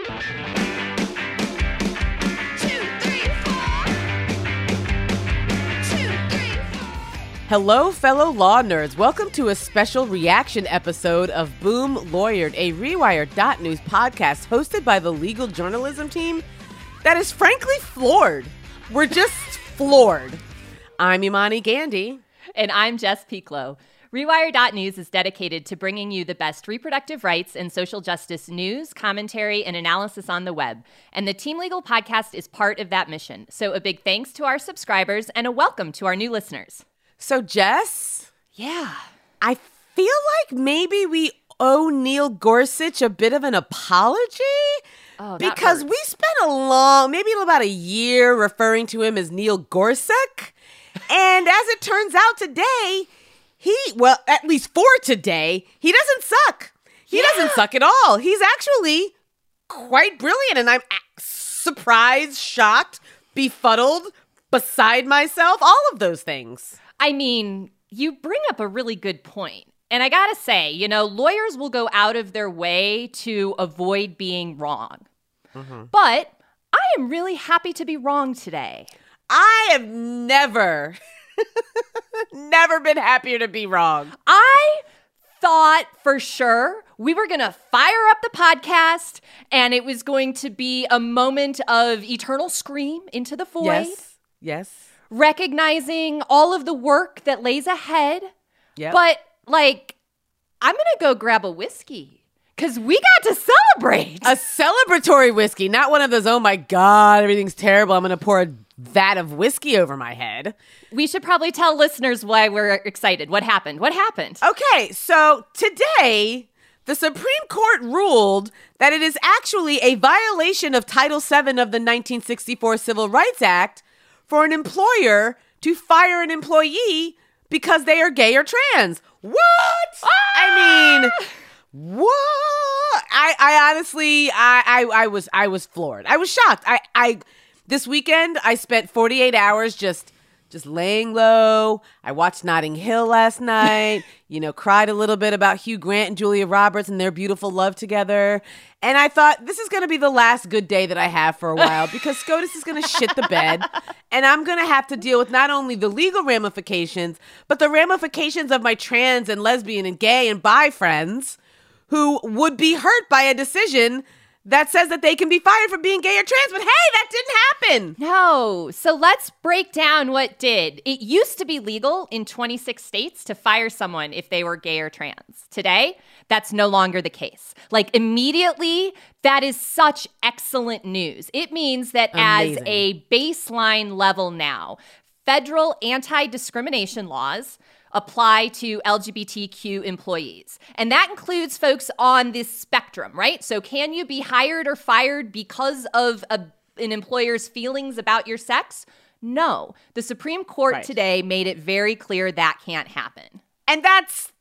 Hello, fellow law nerds. Welcome to a special reaction episode of Boom Lawyered, a Rewire.News podcast hosted by the legal journalism team that is frankly floored. We're just floored. I'm Imani Gandy. And I'm Jess Pieklo. Rewire.News is dedicated to bringing you the best reproductive rights and social justice news, commentary, and analysis on the web. And the Team Legal podcast is part of that mission. So a big thanks to our subscribers and a welcome to our new listeners. So, Jess? Yeah. I feel like maybe we owe Neil Gorsuch a bit of an apology. Oh, because we spent maybe about a year referring to him as Neil Gorsuch. And as it turns out today, at least for today, he doesn't suck. He doesn't suck at all. He's actually quite brilliant. And I'm surprised, shocked, befuddled, beside myself, all of those things. I mean, you bring up a really good point. And I gotta say, lawyers will go out of their way to avoid being wrong. Mm-hmm. But I am really happy to be wrong today. I have never been happier to be wrong. I thought for sure we were going to fire up the podcast and it was going to be a moment of eternal scream into the void. Yes. Recognizing all of the work that lays ahead. Yep. But, I'm going to go grab a whiskey because we got to celebrate. A celebratory whiskey, not one of those, oh my God, everything's terrible, I'm going to pour a vat of whiskey over my head. We should probably tell listeners why we're excited. What happened? Okay, so today, the Supreme Court ruled that it is actually a violation of Title VII of the 1964 Civil Rights Act for an employer to fire an employee because they are gay or trans. What? I mean, what? I honestly, I was floored. I was shocked. This weekend, I spent 48 hours just laying low. I watched Notting Hill last night, cried a little bit about Hugh Grant and Julia Roberts and their beautiful love together. And I thought, this is going to be the last good day that I have for a while because SCOTUS is going to shit the bed. And I'm going to have to deal with not only the legal ramifications, but the ramifications of my trans and lesbian and gay and bi friends who would be hurt by a decision that says that they can be fired for being gay or trans, but hey, that didn't happen. No. So let's break down what did. It used to be legal in 26 states to fire someone if they were gay or trans. Today, that's no longer the case. Immediately, that is such excellent news. It means that Amazing. As a baseline level now, federal anti-discrimination laws apply to LGBTQ employees. And that includes folks on this spectrum, right? So can you be hired or fired because of an employer's feelings about your sex? No. The Supreme Court today made it very clear that can't happen. And that's,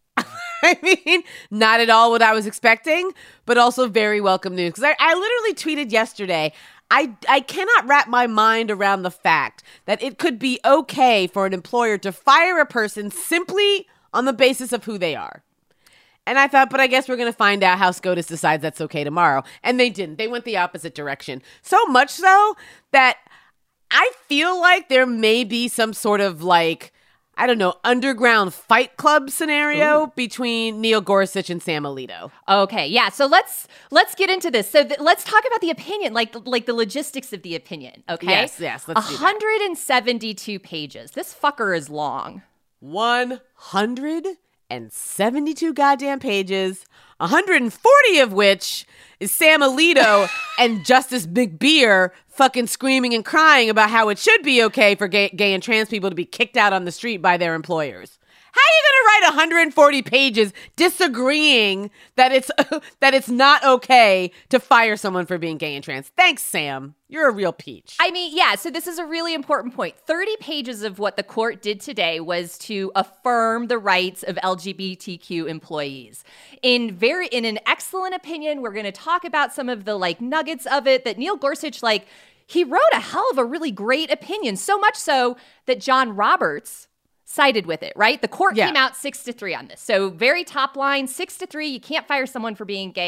not at all what I was expecting, but also very welcome news. Because I literally tweeted yesterday, I cannot wrap my mind around the fact that it could be okay for an employer to fire a person simply on the basis of who they are. And I thought, but I guess we're going to find out how SCOTUS decides that's okay tomorrow. And they didn't. They went the opposite direction. So much so that I feel like there may be some sort of underground fight club scenario between Neil Gorsuch and Sam Alito. Okay, yeah. So let's get into this. So let's talk about the opinion, like the logistics of the opinion. Okay. Yes. Let's do that. 172 pages. This fucker is long. 172 goddamn pages. 140 of which is Sam Alito and Justice McBeer fucking screaming and crying about how it should be okay for gay and trans people to be kicked out on the street by their employers. How are you going to write 140 pages disagreeing that it's not okay to fire someone for being gay and trans? Thanks, Sam. You're a real peach. I mean, yeah, so this is a really important point. 30 pages of what the court did today was to affirm the rights of LGBTQ employees. In an excellent opinion, we're going to talk about some of the nuggets of it that Neil Gorsuch, he wrote a hell of a really great opinion, so much so that John Roberts sided with it, right? The court came out 6-3 on this. So very top line, 6-3, you can't fire someone for being gay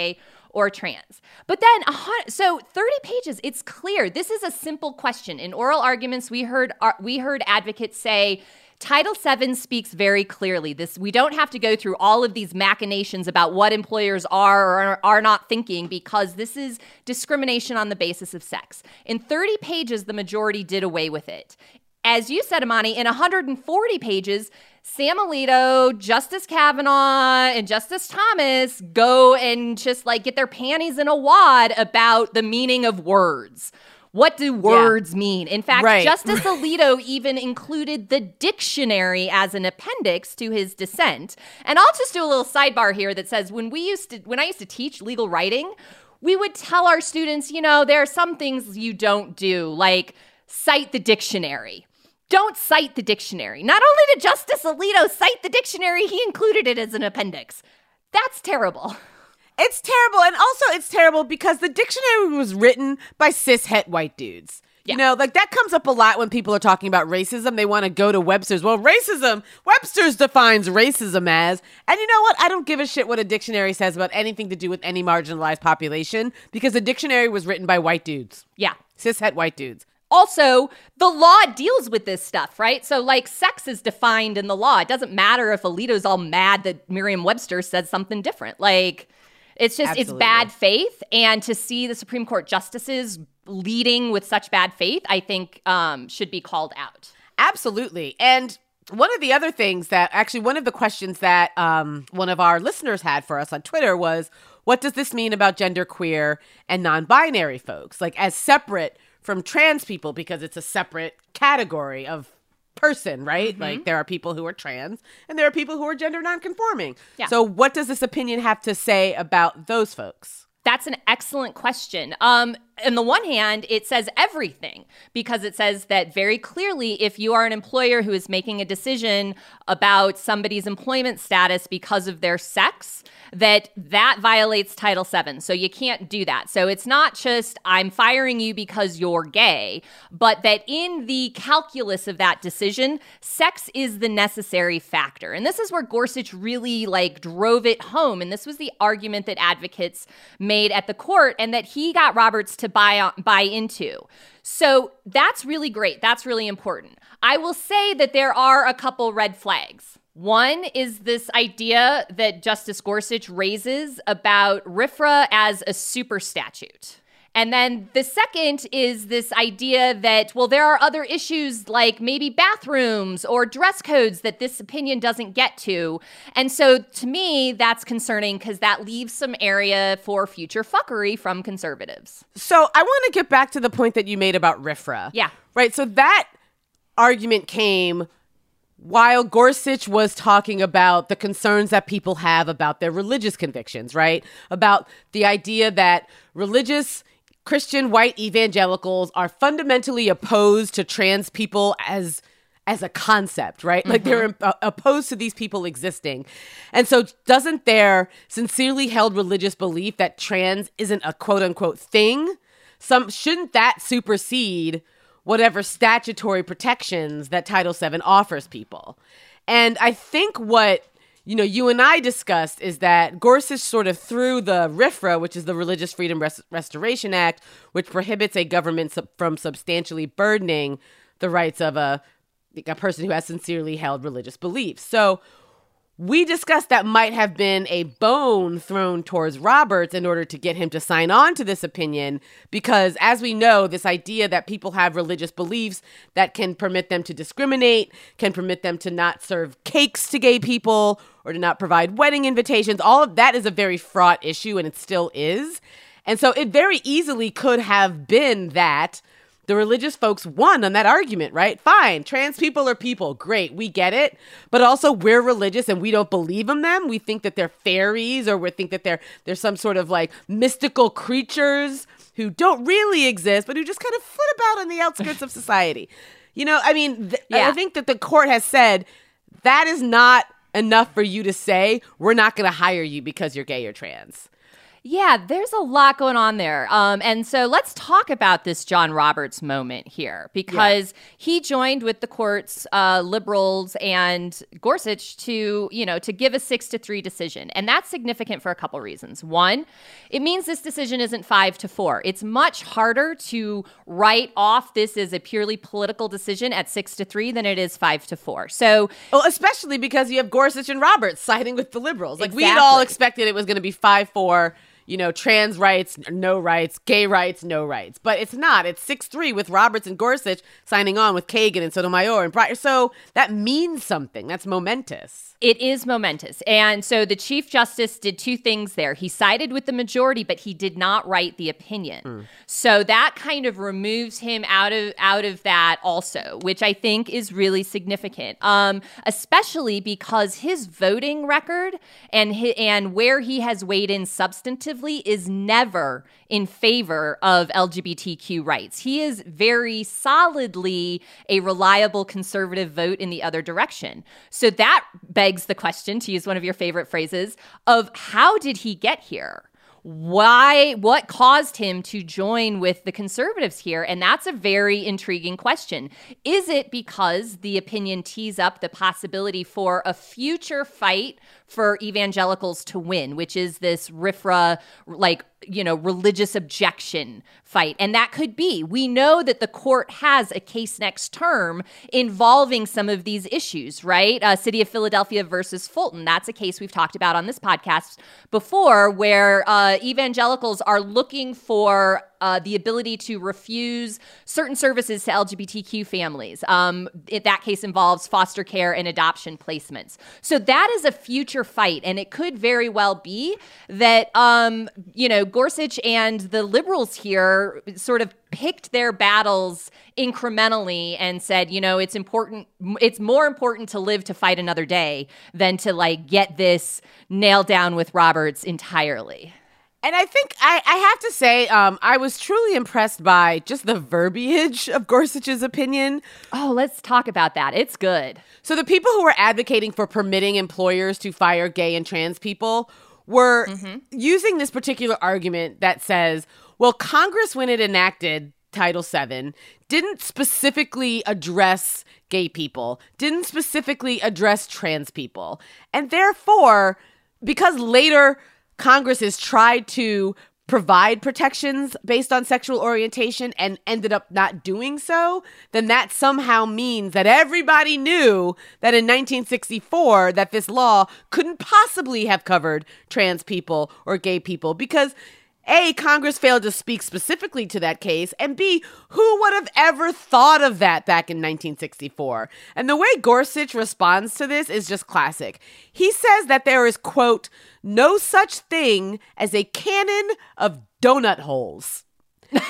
or trans. But then, so 30 pages, it's clear. This is a simple question. In oral arguments, we heard advocates say, Title VII speaks very clearly. We don't have to go through all of these machinations about what employers are or are not thinking, because this is discrimination on the basis of sex. In 30 pages, the majority did away with it. As you said, Amani, in 140 pages, Sam Alito, Justice Kavanaugh, and Justice Thomas go and just get their panties in a wad about the meaning of words. What do words mean? In fact, Justice Alito even included the dictionary as an appendix to his dissent. And I'll just do a little sidebar here that says when I used to teach legal writing, we would tell our students, there are some things you don't do, like cite the dictionary. Don't cite the dictionary. Not only did Justice Alito cite the dictionary, he included it as an appendix. That's terrible. It's terrible. And also it's terrible because the dictionary was written by cis-het white dudes. Yeah. That comes up a lot when people are talking about racism. They want to go to Webster's. Well, Webster's defines racism as, and you know what? I don't give a shit what a dictionary says about anything to do with any marginalized population, because the dictionary was written by white dudes. Yeah. Cis-het white dudes. Also, the law deals with this stuff, right? So, sex is defined in the law. It doesn't matter if Alito's all mad that Merriam-Webster said something different. It's just, It's bad faith. And to see the Supreme Court justices leading with such bad faith, I think should be called out. Absolutely. And one of the other things one of the questions that one of our listeners had for us on Twitter was, what does this mean about genderqueer and non-binary folks? As separate from trans people, because it's a separate category of person, right? Mm-hmm. There are people who are trans and there are people who are gender nonconforming. Yeah. So what does this opinion have to say about those folks? That's an excellent question. On the one hand, it says everything, because it says that very clearly, if you are an employer who is making a decision about somebody's employment status because of their sex, that violates Title VII. So you can't do that. So it's not just I'm firing you because you're gay, but that in the calculus of that decision, sex is the necessary factor. And this is where Gorsuch really drove it home. And this was the argument that advocates made at the court and that he got Roberts to buy into. So that's really great. That's really important. I will say that there are a couple red flags. One is this idea that Justice Gorsuch raises about RFRA as a super statute. And then the second is this idea that, there are other issues like maybe bathrooms or dress codes that this opinion doesn't get to. And so to me, that's concerning because that leaves some area for future fuckery from conservatives. So I want to get back to the point that you made about RFRA. Yeah. Right. So that argument came while Gorsuch was talking about the concerns that people have about their religious convictions, right? About the idea that religious Christian white evangelicals are fundamentally opposed to trans people as a concept, right? Mm-hmm. They're opposed to these people existing. And so doesn't their sincerely held religious belief that trans isn't a quote unquote thing, shouldn't that supersede whatever statutory protections that Title VII offers people? And I think what you and I discussed is that Gorsuch sort of threw the RFRA, which is the Religious Freedom Restoration Act, which prohibits a government from substantially burdening the rights of a person who has sincerely held religious beliefs. So we discussed that might have been a bone thrown towards Roberts in order to get him to sign on to this opinion, because as we know, this idea that people have religious beliefs that can permit them to discriminate, can permit them to not serve cakes to gay people or to not provide wedding invitations, all of that is a very fraught issue, and it still is. And so it very easily could have been that the religious folks won on that argument, right? Fine, trans people are people. Great, we get it. But also we're religious and we don't believe in them. We think that they're fairies, or we think that they're some sort of mystical creatures who don't really exist, but who just kind of foot about on the outskirts of society. I think that the court has said that is not enough for you to say, we're not going to hire you because you're gay or trans. Yeah, there's a lot going on there. And so let's talk about this John Roberts moment here, because he joined with the court's liberals and Gorsuch to give a 6-3 decision. And that's significant for a couple reasons. One, it means this decision isn't 5-4. It's much harder to write off this as a purely political decision at 6-3 than it is 5-4. So, well, especially because you have Gorsuch and Roberts siding with the liberals. Like, exactly. we'd all expected it was going to be 5-4. Trans rights, no rights, gay rights, no rights. But it's not. It's 6-3 with Roberts and Gorsuch signing on with Kagan and Sotomayor and Breyer. So that means something. That's momentous. It is momentous. And so the Chief Justice did two things there. He sided with the majority, but he did not write the opinion. So that kind of removes him out of that also, which I think is really significant, especially because his voting record and where he has weighed in substantively is never in favor of LGBTQ rights. He is very solidly a reliable conservative vote in the other direction. So that begs the question, to use one of your favorite phrases, of how did he get here? What caused him to join with the conservatives here? And that's a very intriguing question. Is it because the opinion tees up the possibility for a future fight for evangelicals to win, which is this RFRA, religious objection fight? And that could be. We know that the court has a case next term involving some of these issues, right? City of Philadelphia versus Fulton. That's a case we've talked about on this podcast before, where evangelicals are looking for the ability to refuse certain services to LGBTQ families. That case involves foster care and adoption placements. So that is a future fight, and it could very well be that, Gorsuch and the liberals here sort of picked their battles incrementally and said, it's more important to live to fight another day than to get this nailed down with Roberts entirely. And I think I have to say, I was truly impressed by just the verbiage of Gorsuch's opinion. Oh, let's talk about that. It's good. So the people who were advocating for permitting employers to fire gay and trans people were using this particular argument that says, well, Congress, when it enacted Title VII, didn't specifically address gay people, didn't specifically address trans people. And therefore, because later Congress has tried to provide protections based on sexual orientation and ended up not doing so, then that somehow means that everybody knew that in 1964 that this law couldn't possibly have covered trans people or gay people because A, Congress failed to speak specifically to that case, and B, who would have ever thought of that back in 1964? And the way Gorsuch responds to this is just classic. He says that there is, quote, no such thing as a canon of donut holes. And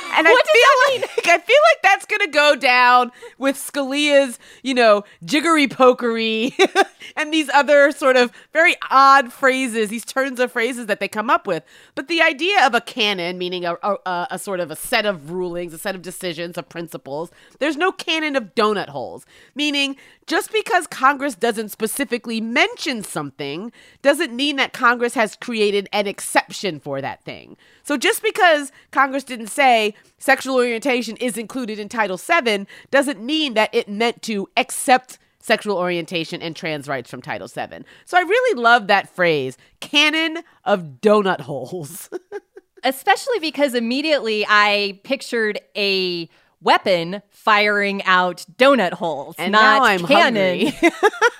I feel like that's going to go down with Scalia's, jiggery pokery and these other sort of very odd phrases, these turns of phrases that they come up with. But the idea of a canon, meaning a sort of a set of rulings, a set of decisions, of principles, there's no canon of donut holes, meaning just because Congress doesn't specifically mention something doesn't mean that Congress has created an exception for that thing. So just because Congress didn't say sexual orientation is included in Title VII doesn't mean that it meant to accept sexual orientation and trans rights from Title VII. So I really love that phrase, canon of donut holes. Especially because immediately I pictured a weapon firing out donut holes, and not now I'm cannon. hungry.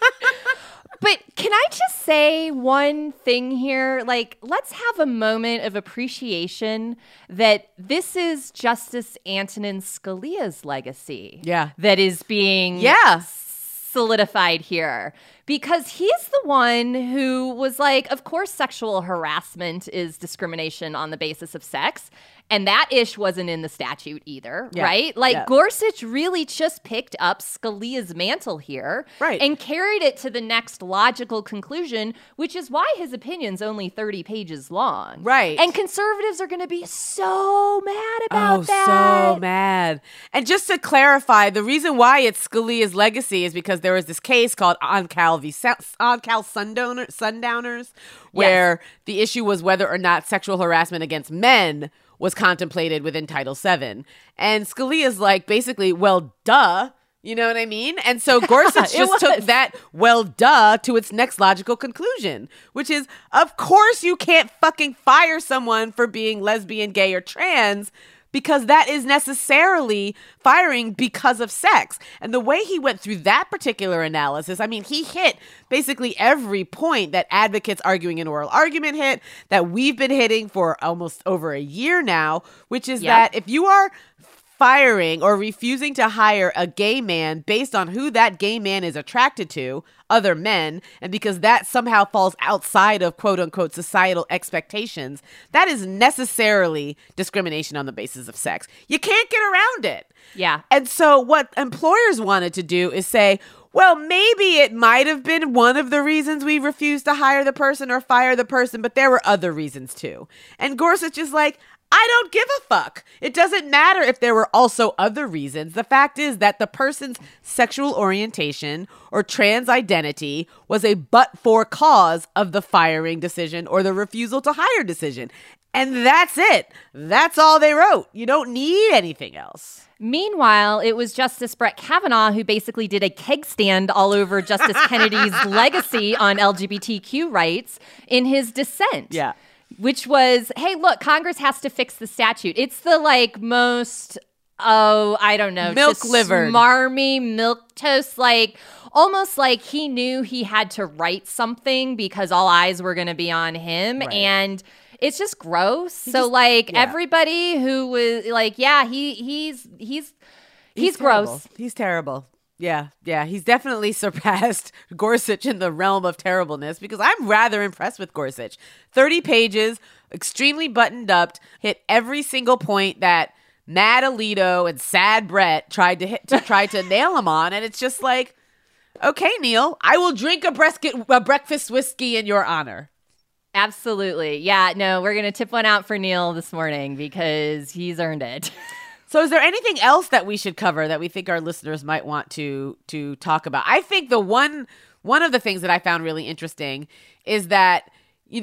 But can I just say one thing here? Let's have a moment of appreciation that this is Justice Antonin Scalia's legacy. Yeah. That is being solidified here. Because he's the one who was like, of course, sexual harassment is discrimination on the basis of sex. And that ish wasn't in the statute either, right? Gorsuch really just picked up Scalia's mantle here and carried it to the next logical conclusion, which is why his opinion's only 30 pages long. Right. And conservatives are going to be so mad about that. Oh, so mad. And just to clarify, the reason why it's Scalia's legacy is because there was this case called On Cal Odd Cal Sundowners, where the issue was whether or not sexual harassment against men was contemplated within Title VII. And Scalia's like, basically, well, duh. You know what I mean? And so Gorsuch just took that, well, duh, to its next logical conclusion, which is, of course you can't fucking fire someone for being lesbian, gay, or trans, because that is necessarily firing because of sex. And the way he went through that particular analysis, I mean, he hit basically every point that advocates arguing an oral argument hit, that we've been hitting for almost over a year now, which is that if you are firing or refusing to hire a gay man based on who that gay man is attracted to, other men, and because that somehow falls outside of quote unquote societal expectations, that is necessarily discrimination on the basis of sex. You can't get around it. Yeah. And so what employers wanted to do is say, well, maybe it might have been one of the reasons we refused to hire the person or fire the person, but there were other reasons too. And Gorsuch is like, I don't give a fuck. It doesn't matter if there were also other reasons. The fact is that the person's sexual orientation or trans identity was a but-for cause of the firing decision or the refusal to hire decision. And that's it. That's all they wrote. You don't need anything else. Meanwhile, it was Justice Brett Kavanaugh who basically did a keg stand all over Justice Kennedy's legacy on LGBTQ rights in his dissent. Yeah. Which was, hey, look, Congress has to fix the statute. It's the most, I don't know, milk-livered, smarmy milquetoast, almost like he knew he had to write something because all eyes were going to be on him. Right. And it's just gross. Everybody who was he's gross. He's terrible. Yeah. He's definitely surpassed Gorsuch in the realm of terribleness, because I'm rather impressed with Gorsuch. 30 pages, extremely buttoned up, hit every single point that Mad Alito and Sad Brett tried to nail him on. And it's just like, okay, Neil, I will drink a breakfast whiskey in your honor. Absolutely. Yeah, no, we're going to tip one out for Neil this morning because he's earned it. So is there anything else that we should cover that we think our listeners might want to talk about? I think the one of the things that I found really interesting is that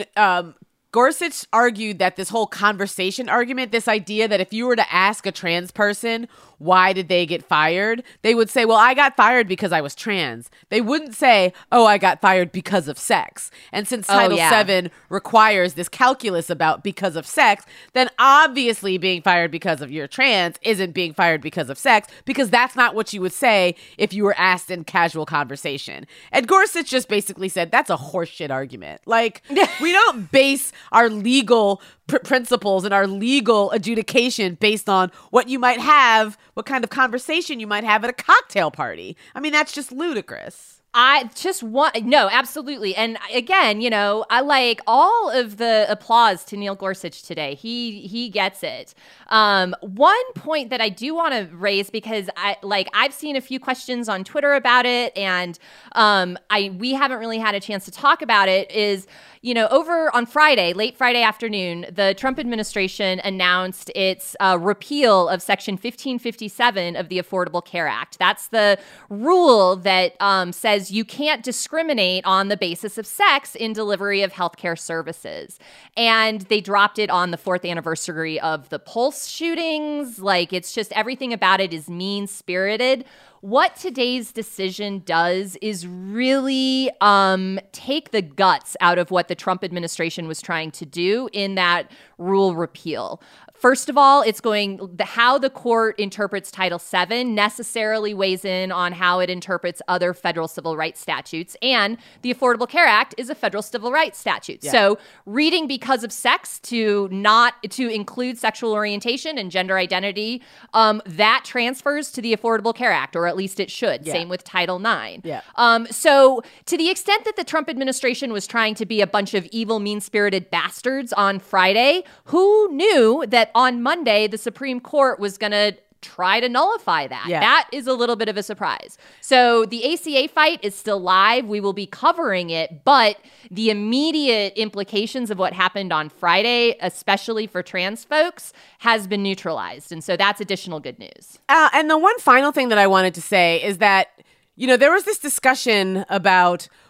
Gorsuch argued that this whole conversation argument, this idea that if you were to ask a trans person why did they get fired, they would say, well, I got fired because I was trans. They wouldn't say, oh, I got fired because of sex. And since Title VII requires this calculus about because of sex, then obviously being fired because of you're trans isn't being fired because of sex, because that's not what you would say if you were asked in casual conversation. And Gorsuch just basically said, that's a horseshit argument. Like, we don't base our legal principles and our legal adjudication based on what you might have, what kind of conversation you might have at a cocktail party. I mean, that's just ludicrous. No, absolutely. And again, I like all of the applause to Neil Gorsuch today. He gets it. One point that I do want to raise, because I've seen a few questions on Twitter about it, and we haven't really had a chance to talk about it, is, over on Friday, late Friday afternoon, the Trump administration announced its repeal of Section 1557 of the Affordable Care Act. That's the rule that says you can't discriminate on the basis of sex in delivery of healthcare services. And they dropped it on the 4th anniversary of the Pulse shootings. It's just everything about it is mean-spirited. What today's decision does is really take the guts out of what the Trump administration was trying to do in that rule repeal. First of all, it's how the court interprets Title VII necessarily weighs in on how it interprets other federal civil rights statutes. And the Affordable Care Act is a federal civil rights statute. Yeah. So reading because of sex to include sexual orientation and gender identity, that transfers to the Affordable Care Act, or at least it should. Yeah. Same with Title IX. Yeah. So to the extent that the Trump administration was trying to be a bunch of evil, mean-spirited bastards on Friday, who knew that on Monday, the Supreme Court was going to try to nullify that? Yeah. That is a little bit of a surprise. So the ACA fight is still live. We will be covering it, but the immediate implications of what happened on Friday, especially for trans folks, has been neutralized. And so that's additional good news. And the one final thing that I wanted to say is that, there was this discussion about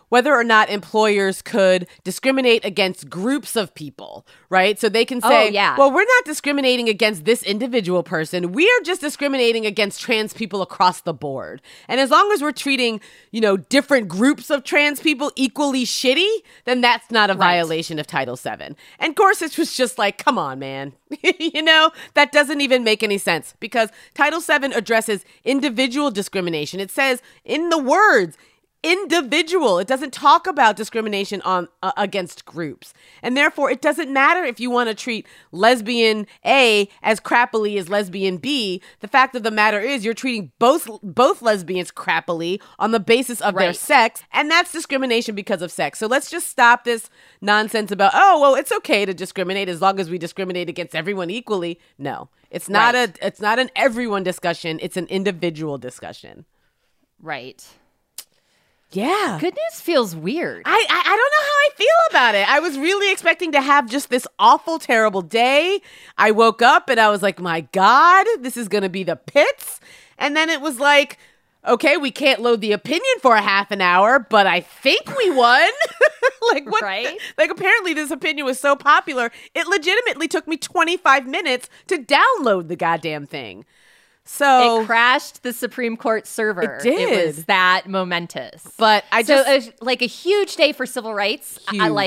whether or not employers could discriminate against groups of people, right? So they can say, well, we're not discriminating against this individual person. We are just discriminating against trans people across the board. And as long as we're treating, different groups of trans people equally shitty, then that's not a violation of Title VII. And Gorsuch was just like, come on, man. That doesn't even make any sense because Title VII addresses individual discrimination. It says in the words, individual. It doesn't talk about discrimination on against groups. And therefore, it doesn't matter if you want to treat lesbian A as crappily as lesbian B. The fact of the matter is you're treating both lesbians crappily on the basis of their sex, and that's discrimination because of sex. So let's just stop this nonsense about, it's okay to discriminate as long as we discriminate against everyone equally. No, it's not it's not an everyone discussion. It's an individual discussion. Right. Yeah. Good news feels weird. I don't know how I feel about it. I was really expecting to have just this awful, terrible day. I woke up and I was like, my God, this is going to be the pits. And then it was like, okay, we can't load the opinion for a half an hour, but I think we won. Like, what? Right? Like, apparently this opinion was so popular, it legitimately took me 25 minutes to download the goddamn thing. So it crashed the Supreme Court server. It did. It was that momentous. But a huge day for civil rights.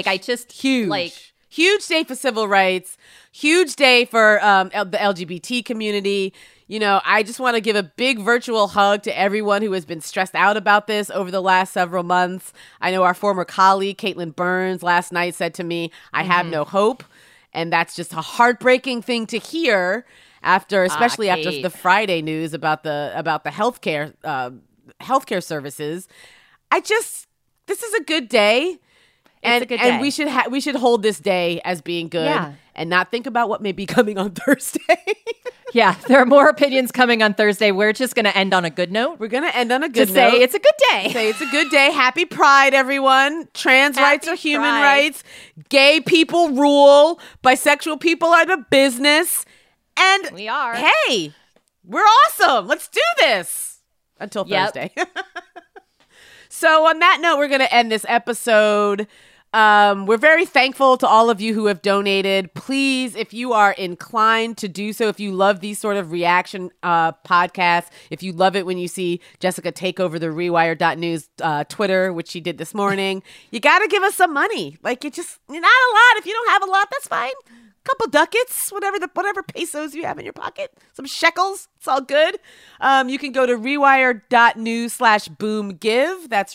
Huge day for civil rights. Huge day for the LGBT community. I just want to give a big virtual hug to everyone who has been stressed out about this over the last several months. I know our former colleague, Caitlin Burns, last night said to me, I have no hope. And that's just a heartbreaking thing to hear. Especially after the Friday news about the healthcare services. This is a good day. It's a good day. And we should hold this day as being good and not think about what may be coming on Thursday. Yeah, there are more opinions coming on Thursday. We're just going to end on a good note. We're going to end on a good note. Say it's a good day. Say it's a good day. Happy Pride, everyone. Trans rights are human rights. Gay people rule. Bisexual people are the business. And we are. Hey, we're awesome. Let's do this until Thursday. So on that note, we're going to end this episode. We're very thankful to all of you who have donated. Please, if you are inclined to do so, if you love these sort of reaction podcasts, if you love it when you see Jessica take over the Rewire.news Twitter, which she did this morning, you got to give us some money. Like, not a lot. If you don't have a lot, that's fine. Couple ducats, whatever pesos you have in your pocket, some shekels, it's all good. You can go to rewire.news/boomgive. That's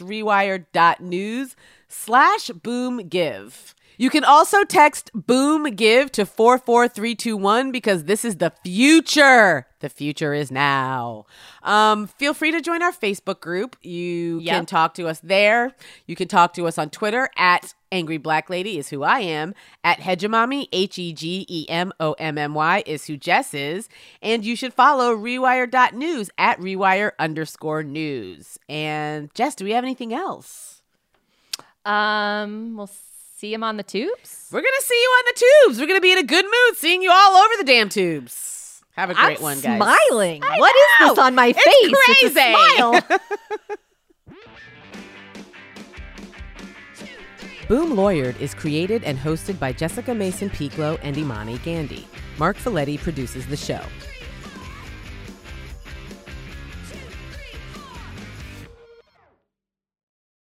rewire.news/boomgive. You can also text BOOMGIVE to 44321 because this is the future. The future is now. Feel free to join our Facebook group. You can talk to us there. You can talk to us on Twitter at Angry Black Lady is who I am. At Hegemommy, HEGEMOMMY is who Jess is. And you should follow Rewire.news at Rewire_news. And Jess, do we have anything else? We'll see him on the tubes. We're going to see you on the tubes. We're going to be in a good mood seeing you all over the damn tubes. Have a great one, guys. Smiling. What is this on my face? It's crazy. It's a smile. Boom Lawyered is created and hosted by Jessica Mason Piccolo and Imani Gandhi. Mark Folletti produces the show.